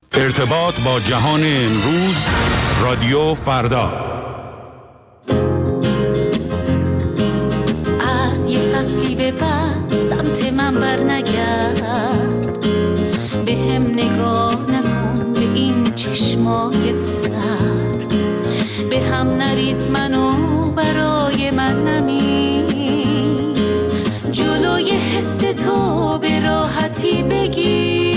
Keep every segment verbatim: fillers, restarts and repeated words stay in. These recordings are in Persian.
ارتباط با جهان امروز، رادیو فردا. از یه فصلی به بعد سمت من بر نگرد، به هم نگاه نکن به این چشمای سرد، به هم نریز منو برای من نمی، جلوی حس تو به راحتی بگیر،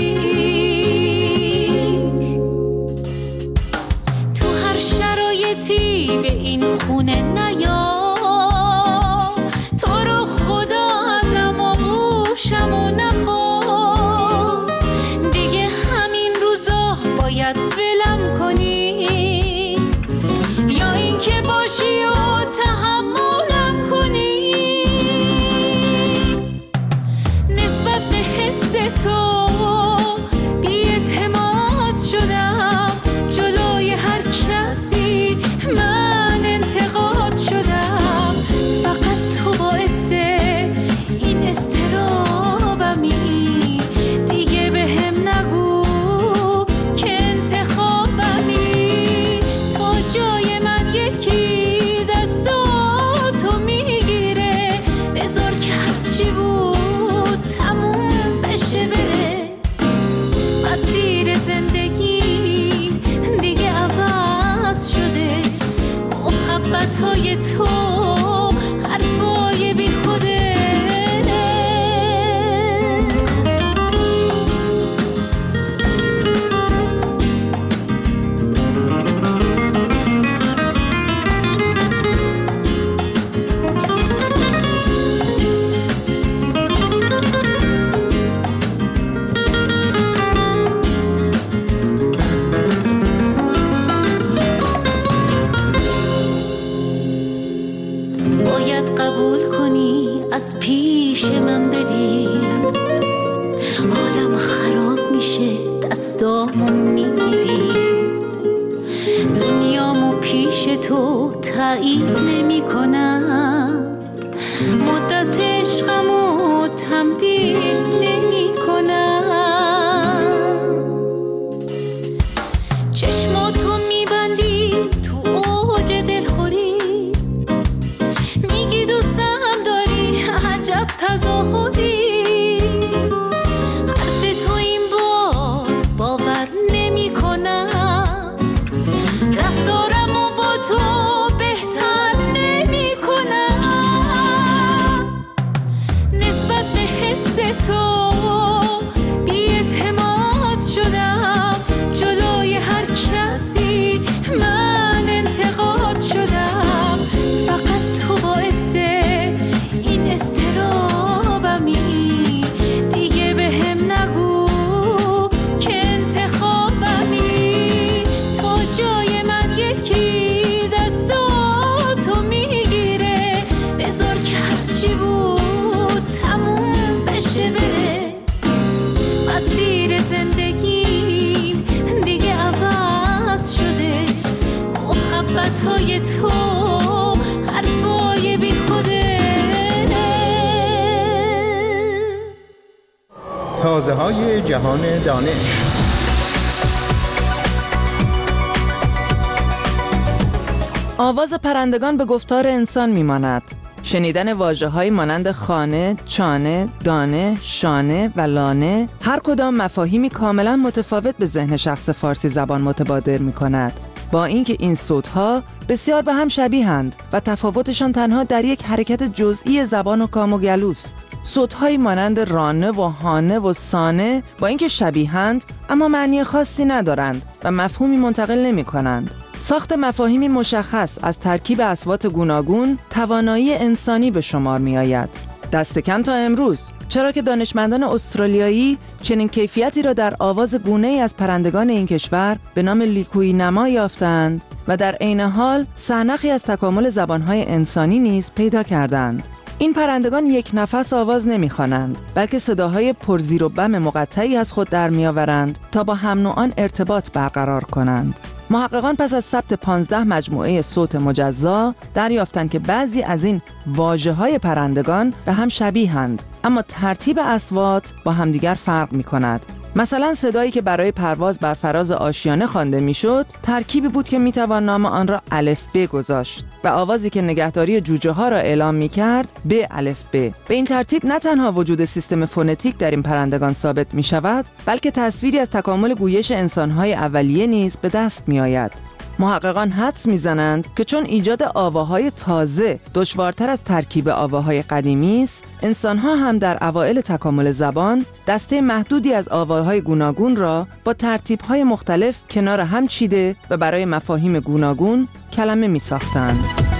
تو هر شرایطی به این خونه نیا، تو رو خدا ازم آغوشم و نخواه، دیگه همین روزا باید ولم کنی، یا این که باشی و تحملم کنی، نسبت به حس تو بی‌اعتماد شدم، جلوی هر کسی من انتقاد شدم، فقط تو باعث این استرابمی، دیگه به هم نگو که انتخابمی، تا جای من یکی دستاتو میگیره، بذار که هرچی بود تموم بشه بره، مسیر زندگی دیگه عوض شده، محبتای تو حرفای بی خوده. باید قبول کنی از پیش من بری، حالم خراب میشه دستامو میگیری، دنیامو پیش تو تایید نمی کنم، مدت عشقمو تمدید نمی کنم، چشماتو میبندی تو اوج دلخوری، میگی دوستم داری عجب تظاهری، حرف تو این بار باور نمی کنم، رفتارمو با تو بهتر نمی کنم، نسبت به حس تو بی‌اعتماد شدم، جلوی هر کسی من انتقاد شدم، فقط تو باعث این استرابمی، دیگه به هم نگو که انتخابمی، تا جای من یکی دستاتو میگیره، بذار که هرچی بود تموم بشه بره، مسیر زندگیم دیگه عوض شده، محبتای تو حرفای بی خوده. تازه های جهان دانش. آواز پرندگان به گفتار انسان میماند. شنیدن واژه‌هایی مانند خانه، چانه، دانه، شانه و لانه هر کدام مفاهیمی کاملا متفاوت به ذهن شخص فارسی زبان متبادر می‌کند. با اینکه این صوت‌ها بسیار به هم شبیه‌اند و تفاوتشان تنها در یک حرکت جزئی زبان و کام و گلوست. صوت‌هایی مانند رانه و هانه و سانه با اینکه شبیه‌اند اما معنی خاصی ندارند و مفهومی منتقل نمی‌کنند. ساخت مفاهیمی مشخص از ترکیب اصوات گوناگون توانایی انسانی به شمار می‌آید. دست کم تا امروز، چرا که دانشمندان استرالیایی چنین کیفیتی را در آواز گونه‌ای از پرندگان این کشور به نام لیکوئی نما یافتند و در عین حال سرنخی از تکامل زبان‌های انسانی نیز پیدا کردند. این پرندگان یک نفس آواز نمی‌خوانند، بلکه صداهای پرزیر و بم مقطعی از خود در می‌آورند تا با هم نوعان ارتباط برقرار کنند. محققان پس از ثبت پانزده مجموعه صوت مجزا دریافتند که بعضی از این واژه‌های پرندگان به هم شبیه‌اند، اما ترتیب اصوات با همدیگر فرق می‌کند. مثلا صدایی که برای پرواز بر فراز آشیانه خوانده میشد ترکیبی بود که میتوان نام آن را الف ب گذاشت و آوازی که نگهداری جوجه ها را اعلام میکرد ب الف ب. به این ترتیب نه تنها وجود سیستم فونتیک در این پرندگان ثابت میشود، بلکه تصویری از تکامل گویش انسانهای اولیه نیز به دست میآید. محققان حدس میزنند که چون ایجاد آواهای تازه دشوارتر از ترکیب آواهای قدیمی است، انسانها هم در اوایل تکامل زبان دسته محدودی از آواهای گوناگون را با ترتیب‌های مختلف کنار هم چیده و برای مفاهیم گوناگون کلمه می‌ساختند.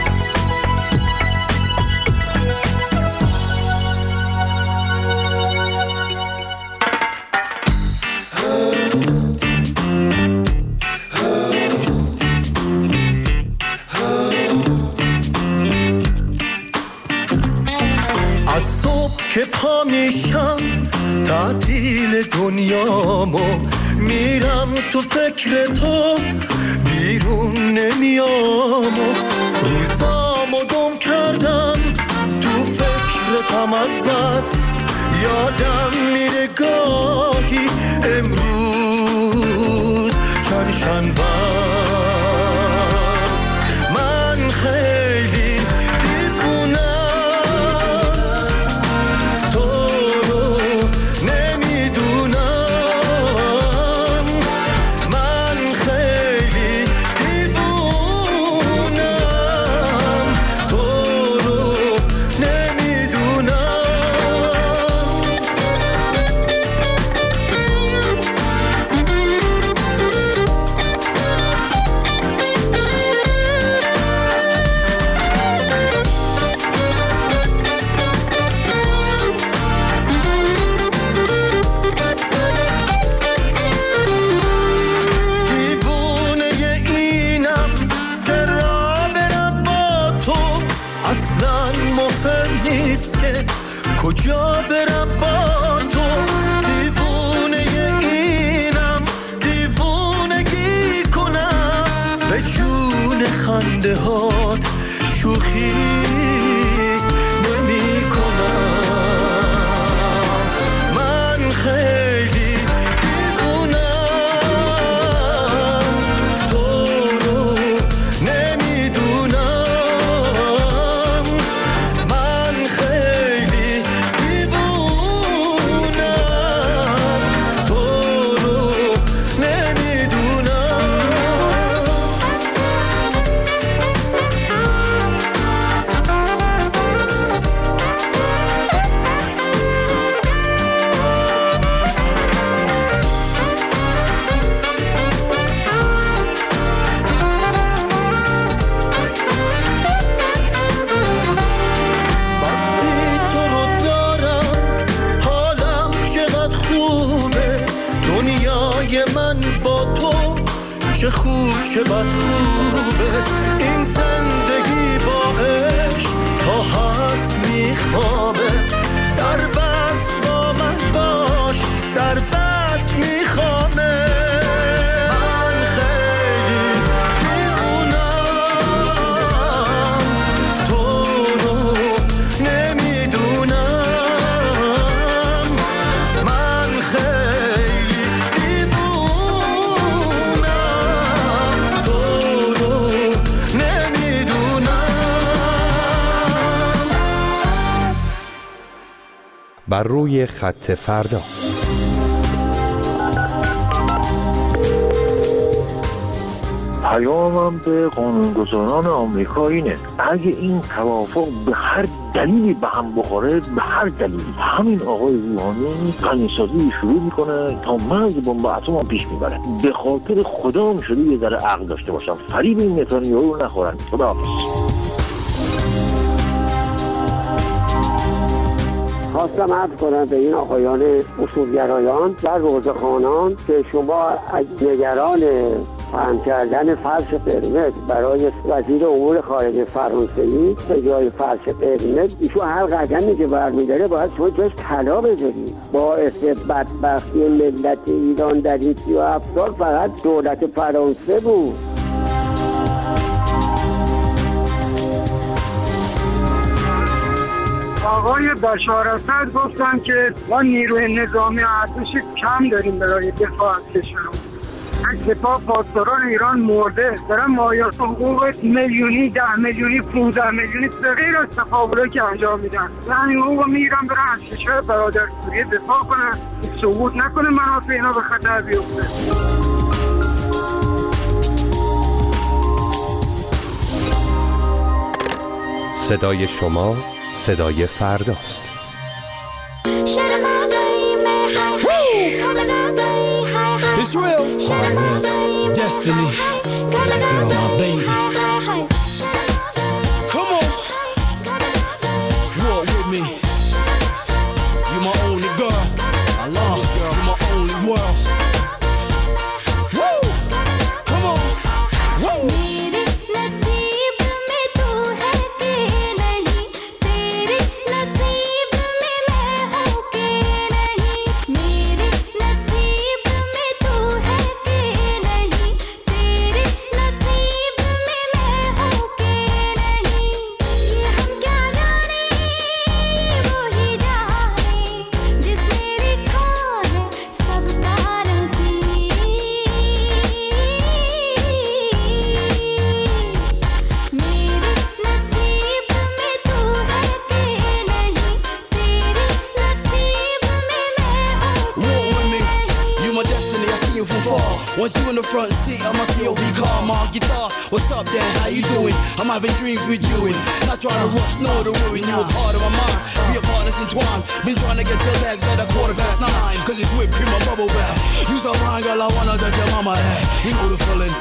از صبح که پا میشم تعطیل دنیامو میرم تو فکر تو بیرون نمیام و روزامو گم کردم تو فکرتم از بس یادم میره گاهی امروز چند شنبه من خیلی کجا برم با تو دیوونه اینم دیوونگی کنم به جون خنده هات شوخی نمی کنم من خیلی دیوونم تو رو نمیدونم من خیلی چه خوب چه بد خوبه این زندگی با عشق تا هست میخوابه در بس با من باش در بس میخوابه من خیلی دیوونم تو رو نمیدونم من خیلی بر روی خط فردا. پیامم به قانونگذاران آمریکا اینه اگه این توافق به هر دلیلی به هم بخوره به هر دلیلی همین آقای روحانی غنیسازی شروع میکنه تا مرز بمب اتم هم پیش میبره. به خاطر خدا هم شده یه ذره عقل داشته باشم فریب این نتانیاهو رو نخورن. خداحافظ. خواستم عرض کنم به این آقایان اصولگرایان و روزخوانان که شما از نگران فهم کردن فرش قرمز برای وزیر امور خارجه فرانسوی به جای فرش قرمز ایشون هر قدمی که برمی‌داره باید شما جاش طلا بذارید. باعث بدبختی ملت ایران در این سی و هفت سال فقط دولت فرانسه بود. آقای بشار اسد گفتن که ما نیروی نظامی ارتش کم داریم برای دفاع از کشورمون. دفاع پاسداران ایران مرده، دارن مایات حقوق میلیونی، ده میلیونی، پونزده میلیونی به غیر از تفاوتایی که انجام میدن. یعنی حقوق میگیرن برن از کشور برادر سوریه دفاع کنن، سقوط نکنه منافع اینا به خطر بیفته. صدای شما صدای فرداست. It's real. Destiny. Girl, my baby. Come on. Walk with me. You my only girl. I love this girl. You my only world. Woo. Come on. Woo. Want you in the front seat of my C O V car, my guitar. What's up, Dan? How you doing? I'm having dreams with you and not trying to rush, no to ruin you. A part of my mind, we are partners entwined. Been trying to get your legs at a quarter past nine, cause it's whipped cream and bubble bath. You's a wine girl, I wanna touch your mama hat. You know the feeling.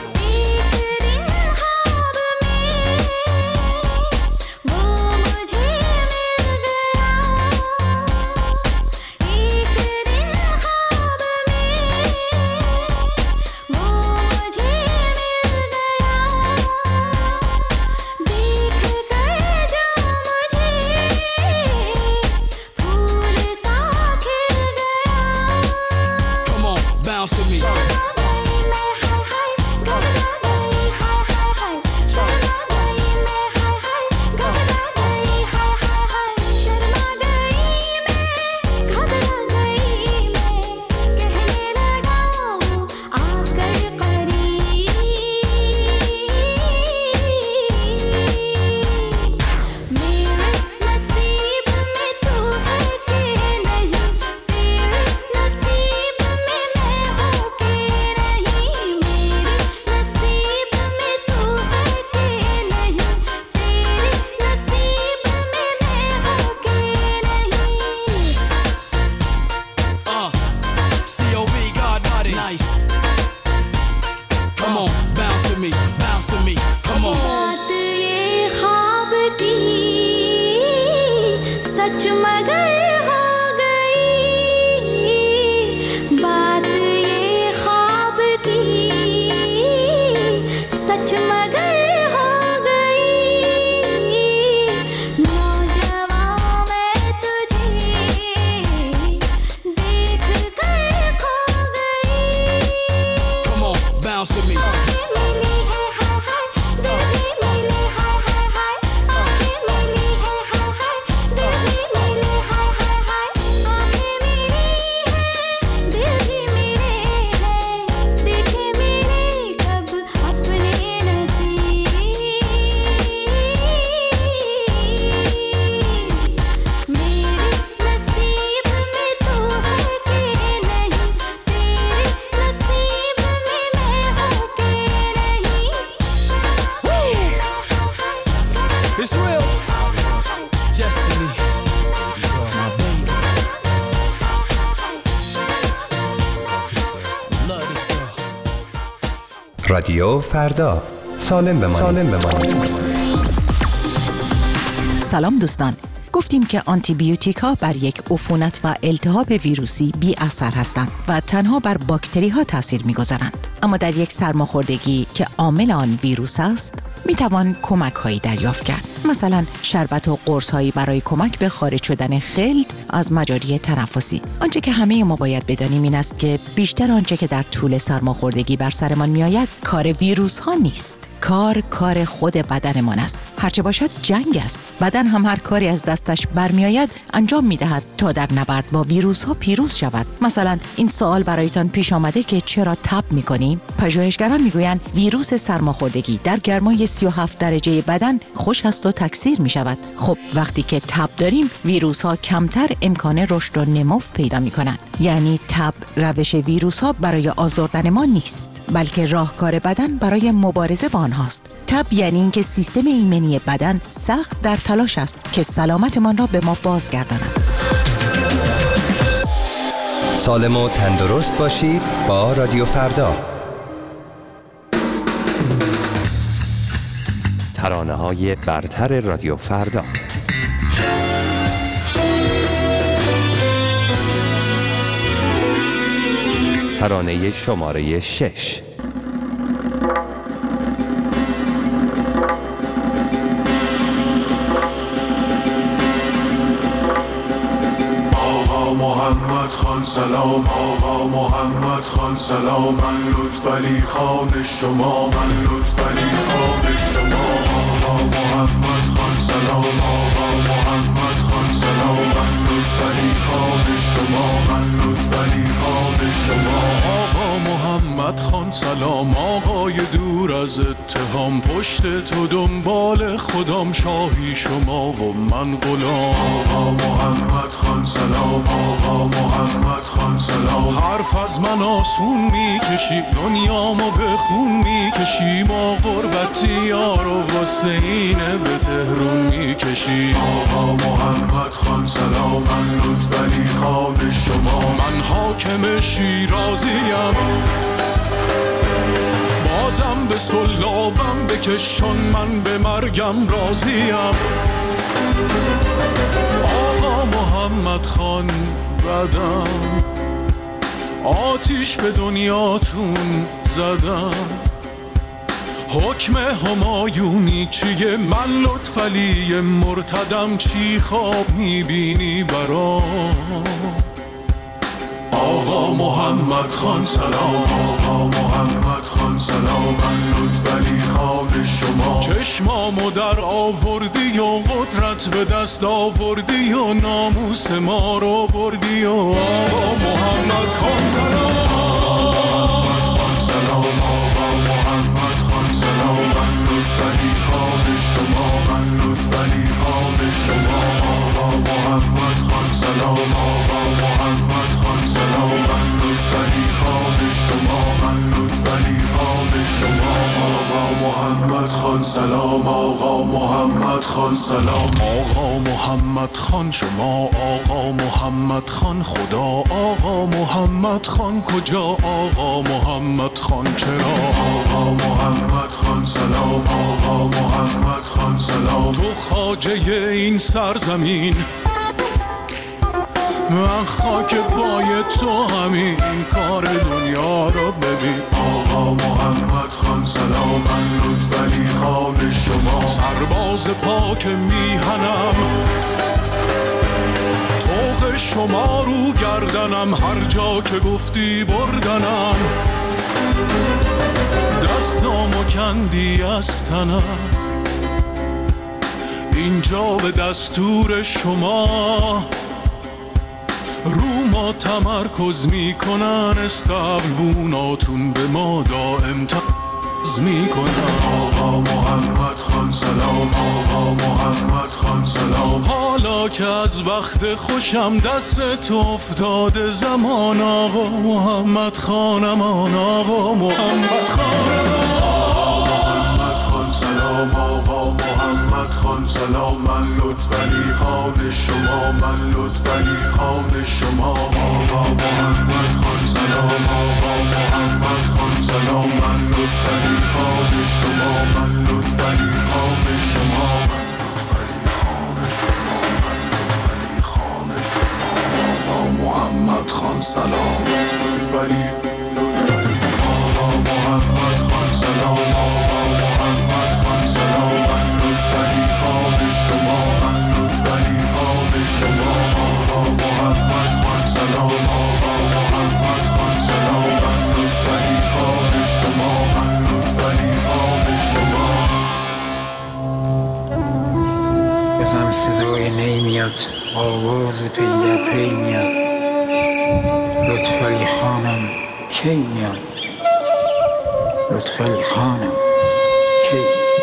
Bounce with me. رادیو فردا، سالم بمانید. سالم بمانید. سلام دوستان، گفتیم که آنتی بیوتیک ها بر یک عفونت و التهاب ویروسی بی اثر هستند و تنها بر باکتری ها تاثیر می‌گذارند. اما در یک سرماخوردگی که عامل آن ویروس است، می توان کمک هایی دریافت کرد. مثلا شربت و قرص هایی برای کمک به خارج شدن خلد از مجاری تنفسی. آنچه که همه ما باید بدانیم این است که بیشتر آنچه که در طول سرماخوردگی بر سرمان می آید کار ویروس ها نیست. کار کار خود بدنمان است. هرچه باشد جنگ است. بدن هم هر کاری از دستش برمی آید انجام می دهد تا در نبرد با ویروس ها پیروز شود. مثلا این سوال برایتان پیش آمده که چرا تب می کنیم؟ پژوهشگران می گویند ویروس سرماخوردگی در گرمای سی و هفت درجه بدن خوش است و تکثیر می شود. خب وقتی که تب داریم ویروس ها کمتر امکان رشد و نمو پیدا می کنند. یعنی تب روش ویروس ها برای آزردن ما نیست، بلکه راهکار بدن برای مبارزه با آنهاست. تب یعنی اینکه سیستم ایمنی بدن سخت در تلاش است که سلامتمان را به ما بازگرداند. سالم و تندرست باشید با رادیو فردا. ترانه‌های برتر رادیو فردا. ترانه شماره شش. آقا محمد خان سلام، آقا محمد خان سلام، من لطفعلی خان شما، من لطفعلی خان شما. آقا محمد خان سلام، آقا محمد خان سلام، من لطفعلی خان شما، من لطفعلی خان شما. آقا محمد خان سلام، آقای دور از اتهام، پشت تو دنبال خودم، شاهی شما و من غلام. آقا محمد خان سلام، آقا محمد خان سلام، حرف از من آسون میکشی، دنیامو به خون میکشی، ما غربتی یارو واسه اینه به تهرون میکشی. آقا محمد خان سلام، من لطفعلی خان شما، من حاکم شیرازیم، بازم به سلابم بکش چون من به مرگم راضیم. آقا محمد خان بدم، آتیش به دنیاتون زدم، حکم همایونی چیه؟ من لطفعلی مرتدم، چی خواب میبینی برام؟ آقا محمد خان سلام، آقا محمد خان سلام، من لطفعلی خان شما، چشمامو در آوردی و قدرت به دست آوردی و ناموس ما رو بردی و آقا محمد خان سلام، آقا محمد خان سلام، آقا محمد خان سلام، من لطفعلی خان شما، من لطفعلی خان شما. آقا محمد خان سلام، آقا محمد خان سلام، من لطفعلی خان شما، من لطفعلی خان شما. آقا محمد خان سلام، آقا محمد خان سلام، آقا محمد خان شما، آقا محمد خان خدا، آقا محمد خان کجا، آقا محمد خان چرا؟ آقا محمد خان سلام، آقا محمد خان سلام، تو خواجه این سرزمین، من خاک پای تو همین کار دنیا رو ببین. آقا محمد خان سلام، من لطفعلی خان شما، سرباز پاک میهنم، طوق شما رو گردنم، هر جا که گفتی بردنم، دستامو کندی از تنم، اینجا به دستور شما رو ما تمرکز میکنن، استقلبوناتون به ما دائم تمرکز میکنن. آقا محمد خان سلام، آقا محمد خان سلام، حالا که از وقت خوشم دست تو افتاده زمان، آقا محمد خانمان، آقا محمد خانمان، آقا محمد خان سلام، آقا محمد خان سلام، من لطفعلی خان شما، من لطفعلی خان شما. آقا محمد خان سلام، آقا محمد خان سلام، من لطفعلی خان شما، من لطفعلی خان شما، لطفعلی خان شما، من لطفعلی خان شما. آقا محمد خان سلام، لطفعلی لطفعلی، آقا محمد خان سلام، آقا محمد خان سلام، من لطفعلی خان شما، من لطفعلی خان شما. آقا محمد خان سلام، آقا محمد خان سلام، من لطفعلی خان شما. آواز پی در پی میاد. لطفعلی خانم کی میاد؟ لطفعلی خانم کی؟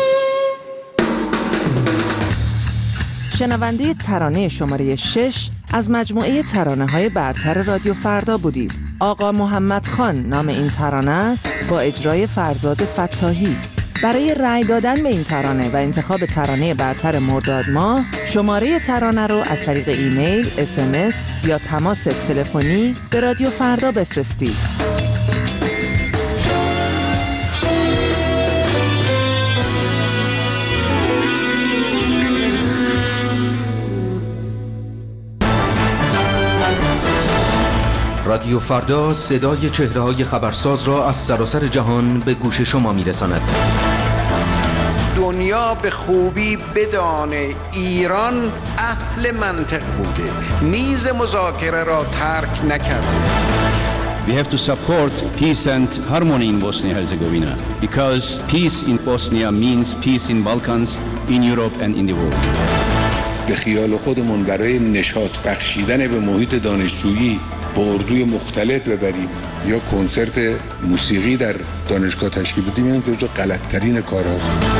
شنونده ترانه شماره شش از مجموعه ترانه‌های برتر رادیو فردا بودید. آقا محمد خان نام این ترانه است با اجرای فرزاد فتاحی. برای رأی دادن به این ترانه و انتخاب ترانه برتر مرداد ماه، شماره ترانه رو از طریق ایمیل، اس ام اس یا تماس تلفنی به رادیو فردا بفرستید. رادیو فردا صدای چهره‌های خبرساز را از سراسر جهان به گوش شما می‌رساند. دنیا به خوبی بدانه ایران اهل منطق بوده، میز مذاکره را ترک نکرده. We have to support peace and harmony in Bosnia-Herzegovina because peace in Bosnia means peace in Balkans, in Europe and in the world. به خیال خودمون برای نشاط بخشیدن به محیط دانشجویی با اردوی مختلط ببریم یا کنسرت موسیقی در دانشگاه تشکیل بدیم، این جزو غلط‌ترین کارهاست.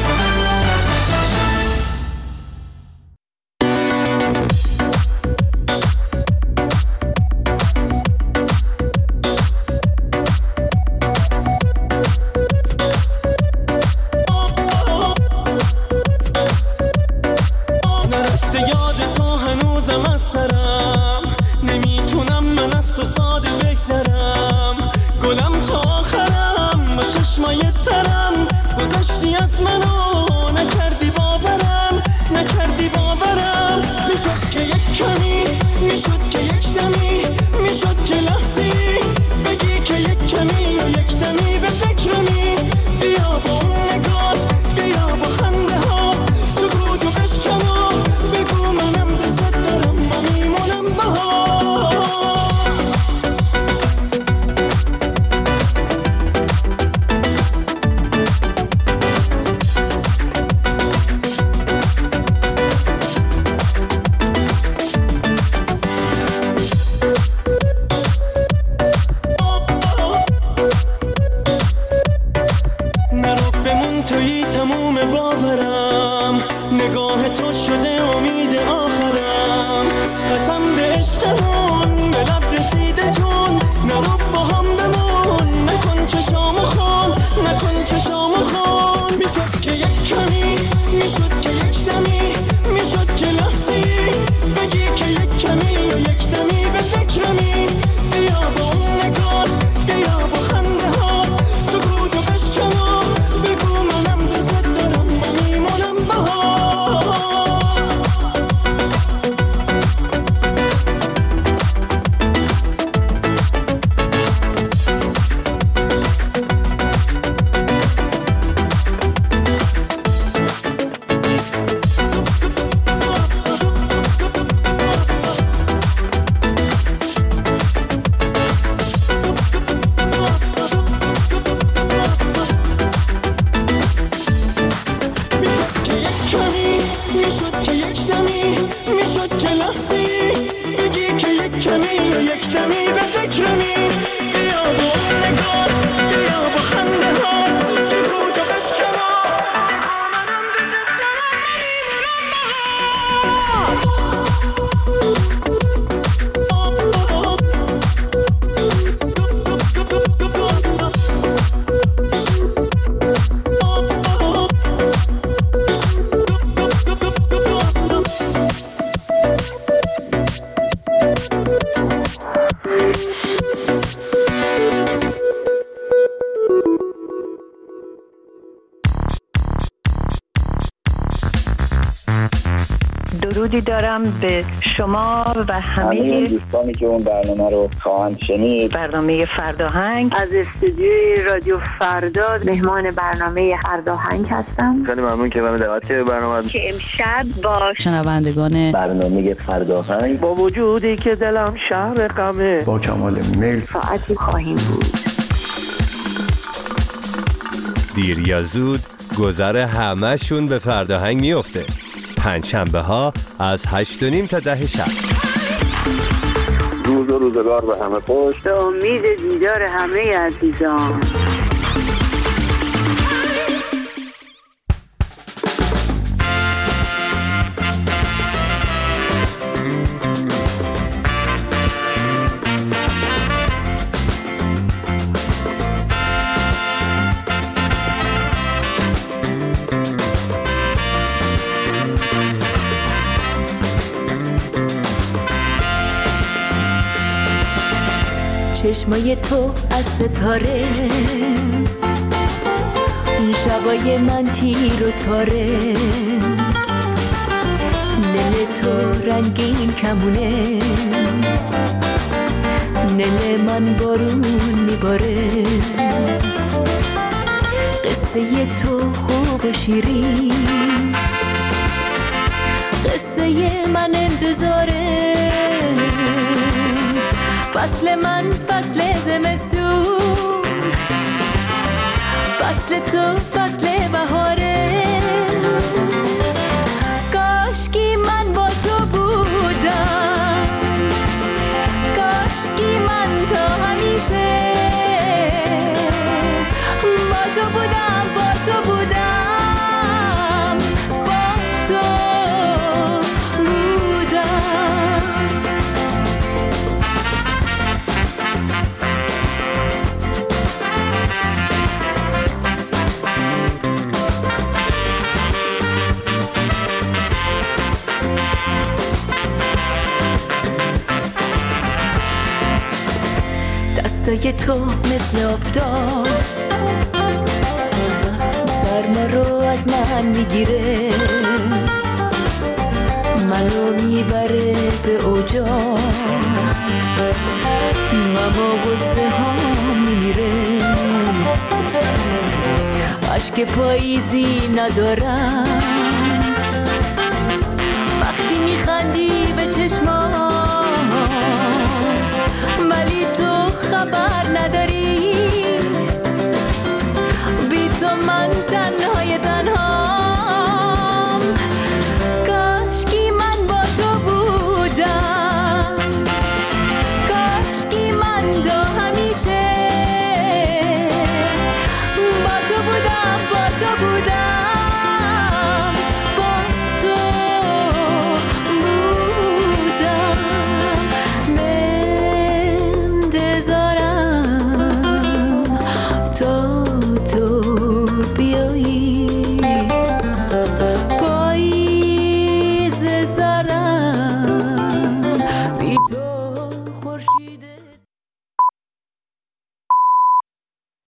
درودی دارم به شما و همه دوستانی که اون برنامه رو خواهند شنید. برنامه فرداهنگ از استودیوی رادیو فردا مهمان برنامه فرداهنگ هستم. خیلی ممنون که من دعوت کردید برنامه که امشب با شنوندگان برنامه فرداهنگ با وجودی که دلم شهر غمه با کمال میل ساعتی خواهیم بود. دیر یا زود گذر همه شون به فرداهنگ میفته. پنجشنبه ها از هشت و نیم تا ده شب. روز و روزگار به همه خوش. به امید دیدار همه عزیزان. چشمای تو از ستاره، شبای من تیر و تاره، دل تو رنگین کمونه، دل من بارون میباره. قصه تو خوب و شیرین، قصه من انتظاره. فصل من فصل زمستون، فصل تو فصل بهاره. کاشکی من با تو بودم، کاشکی من تا همیشه با تو بودم، با تو بودم، با تو بودم. دستای تو مثل آفتاب سرما رو از من میگیره، منو میبره به اوجا، اما غصه ها میمیره. عشق پاییزی ندارم،